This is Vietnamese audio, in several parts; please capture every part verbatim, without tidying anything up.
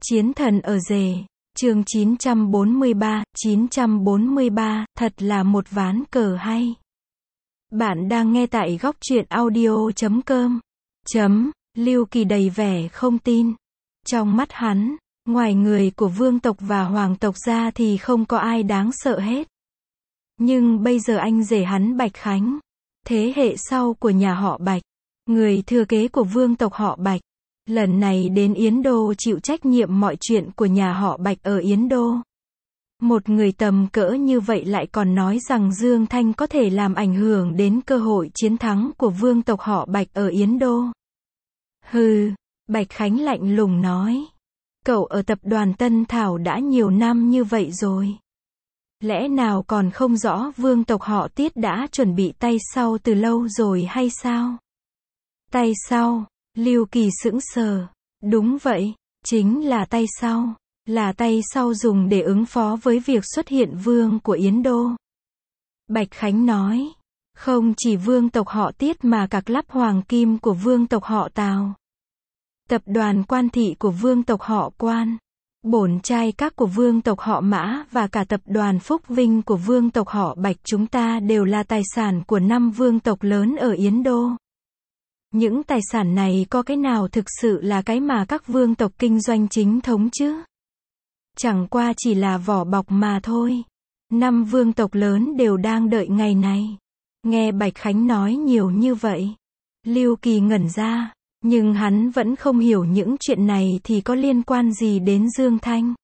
Chiến thần ở rể, chương chín trăm bốn mươi ba, chín trăm bốn mươi ba, thật là một ván cờ hay. Bạn đang nghe tại góc truyện audio chấm com. Chấm, Lưu Kỳ đầy vẻ không tin. Trong mắt hắn, ngoài người của vương tộc và hoàng tộc ra thì không có ai đáng sợ hết. Nhưng bây giờ anh rể hắn Bạch Khánh, thế hệ sau của nhà họ Bạch, người thừa kế của vương tộc họ Bạch, lần này đến Yến Đô chịu trách nhiệm mọi chuyện của nhà họ Bạch ở Yến Đô. Một người tầm cỡ như vậy lại còn nói rằng Dương Thanh có thể làm ảnh hưởng đến cơ hội chiến thắng của vương tộc họ Bạch ở Yến Đô. Hừ, Bạch Khánh lạnh lùng nói. Cậu ở tập đoàn Tân Thảo đã nhiều năm như vậy rồi. Lẽ nào còn không rõ vương tộc họ Tiết đã chuẩn bị tay sau từ lâu rồi hay sao? Tay sau, Lưu Kỳ sững sờ. Đúng vậy, chính là tay sau. Là tay sau dùng để ứng phó với việc xuất hiện vương của Yến Đô. Bạch Khánh nói. Không chỉ vương tộc họ Tiết mà cả club hoàng kim của vương tộc họ Tào. Tập đoàn Quan Thị của vương tộc họ Quan. Bổn trai các của vương tộc họ Mã và cả tập đoàn Phúc Vinh của vương tộc họ Bạch chúng ta đều là tài sản của năm vương tộc lớn ở Yến Đô. Những tài sản này có cái nào thực sự là cái mà các vương tộc kinh doanh chính thống chứ? Chẳng qua chỉ là vỏ bọc mà thôi. Năm vương tộc lớn đều đang đợi ngày này. Nghe Bạch Khánh nói nhiều như vậy, Lưu Kỳ ngẩn ra, nhưng hắn vẫn không hiểu những chuyện này thì có liên quan gì đến Dương Thanh.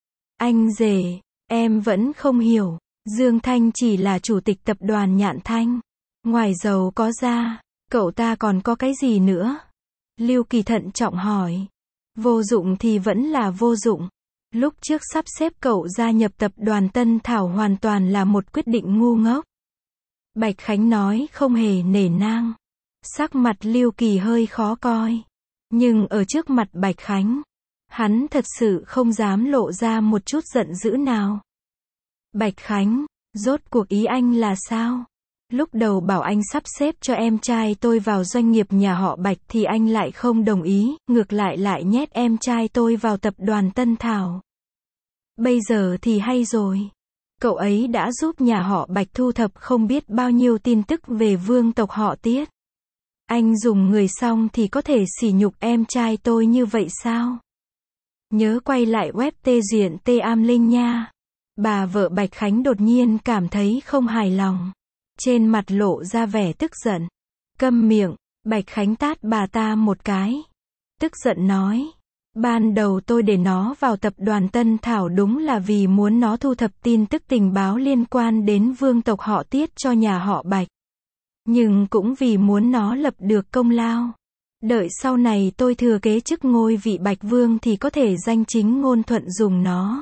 Anh rể, em vẫn không hiểu, Dương Thanh chỉ là chủ tịch tập đoàn Nhạn Thanh. Ngoài giàu có ra, cậu ta còn có cái gì nữa? Lưu Kỳ thận trọng hỏi. Vô dụng thì vẫn là vô dụng. Lúc trước sắp xếp cậu gia nhập tập đoàn Tân Thảo hoàn toàn là một quyết định ngu ngốc. Bạch Khánh nói không hề nể nang. Sắc mặt Lưu Kỳ hơi khó coi. Nhưng ở trước mặt Bạch Khánh, hắn thật sự không dám lộ ra một chút giận dữ nào. Bạch Khánh, rốt cuộc ý anh là sao? Lúc đầu bảo anh sắp xếp cho em trai tôi vào doanh nghiệp nhà họ Bạch thì anh lại không đồng ý, ngược lại lại nhét em trai tôi vào tập đoàn Tân Thảo. Bây giờ thì hay rồi. Cậu ấy đã giúp nhà họ Bạch thu thập không biết bao nhiêu tin tức về vương tộc họ Tiết. Anh dùng người xong thì có thể sỉ nhục em trai tôi như vậy sao? Nhớ quay lại web tê duyện tê am linh nha. Bà vợ Bạch Khánh đột nhiên cảm thấy không hài lòng. Trên mặt lộ ra vẻ tức giận. Câm miệng, Bạch Khánh tát bà ta một cái. Tức giận nói. Ban đầu tôi để nó vào tập đoàn Tân Thảo đúng là vì muốn nó thu thập tin tức tình báo liên quan đến vương tộc họ Tiết cho nhà họ Bạch. Nhưng cũng vì muốn nó lập được công lao. Đợi sau này tôi thừa kế chức ngôi vị Bạch Vương thì có thể danh chính ngôn thuận dùng nó.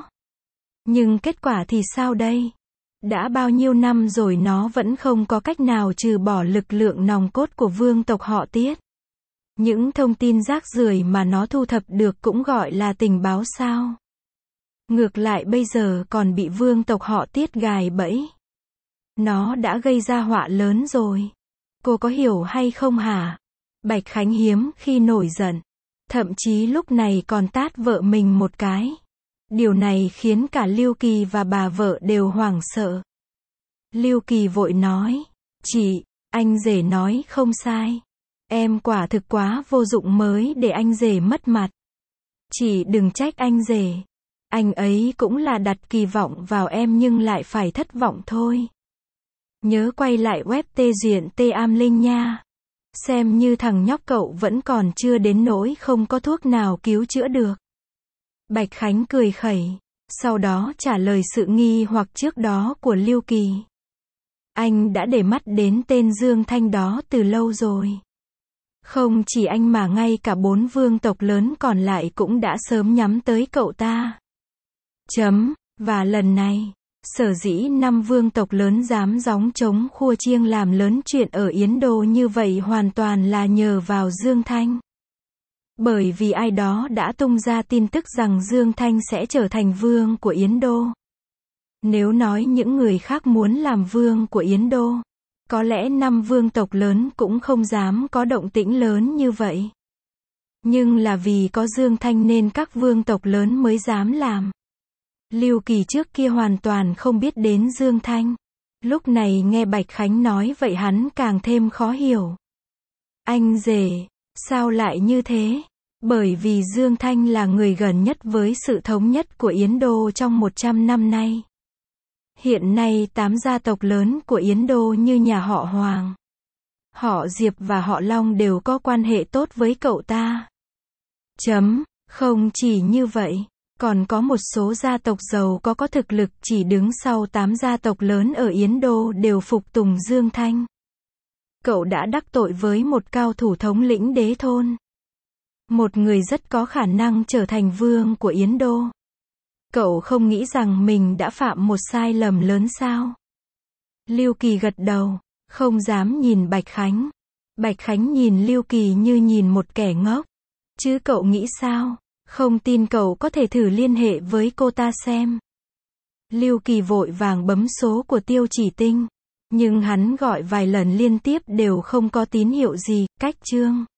Nhưng kết quả thì sao đây? Đã bao nhiêu năm rồi nó vẫn không có cách nào trừ bỏ lực lượng nòng cốt của vương tộc họ Tiết. Những thông tin rác rưởi mà nó thu thập được cũng gọi là tình báo sao? Ngược lại bây giờ còn bị vương tộc họ Tiết gài bẫy. Nó đã gây ra họa lớn rồi. Cô có hiểu hay không hả? Bạch Khánh hiếm khi nổi giận. Thậm chí lúc này còn tát vợ mình một cái. Điều này khiến cả Lưu Kỳ và bà vợ đều hoảng sợ. Lưu Kỳ vội nói. Chị, anh rể nói không sai. Em quả thực quá vô dụng mới để anh rể mất mặt. Chị đừng trách anh rể. Anh ấy cũng là đặt kỳ vọng vào em nhưng lại phải thất vọng thôi. Nhớ quay lại web tê duyện tê am linh nha. Xem như thằng nhóc cậu vẫn còn chưa đến nỗi không có thuốc nào cứu chữa được. Bạch Khánh cười khẩy. Sau đó trả lời sự nghi hoặc trước đó của Lưu Kỳ. Anh đã để mắt đến tên Dương Thanh đó từ lâu rồi. Không chỉ anh mà ngay cả bốn vương tộc lớn còn lại cũng đã sớm nhắm tới cậu ta. Chấm, và lần này, sở dĩ năm vương tộc lớn dám gióng trống khua chiêng làm lớn chuyện ở Yến Đô như vậy hoàn toàn là nhờ vào Dương Thanh. Bởi vì ai đó đã tung ra tin tức rằng Dương Thanh sẽ trở thành vương của Yến Đô. Nếu nói những người khác muốn làm vương của Yến Đô, có lẽ năm vương tộc lớn cũng không dám có động tĩnh lớn như vậy. Nhưng là vì có Dương Thanh nên các vương tộc lớn mới dám làm. Lưu Kỳ trước kia hoàn toàn không biết đến Dương Thanh. Lúc này nghe Bạch Khánh nói vậy hắn càng thêm khó hiểu. Anh rể, sao lại như thế? Bởi vì Dương Thanh là người gần nhất với sự thống nhất của Yến Đô trong một trăm năm nay. Hiện nay tám gia tộc lớn của Yến Đô như nhà họ Hoàng, họ Diệp và họ Long đều có quan hệ tốt với cậu ta. Chấm, không chỉ như vậy, còn có một số gia tộc giàu có có thực lực chỉ đứng sau tám gia tộc lớn ở Yến Đô đều phục tùng Dương Thanh. Cậu đã đắc tội với một cao thủ thống lĩnh đế thôn. Một người rất có khả năng trở thành vương của Yến Đô. Cậu không nghĩ rằng mình đã phạm một sai lầm lớn sao? Lưu Kỳ gật đầu, không dám nhìn Bạch Khánh. Bạch Khánh nhìn Lưu Kỳ như nhìn một kẻ ngốc. Chứ cậu nghĩ sao? Không tin cậu có thể thử liên hệ với cô ta xem. Lưu Kỳ vội vàng bấm số của Tiêu Chỉ Tinh. Nhưng hắn gọi vài lần liên tiếp đều không có tín hiệu gì, cách chương.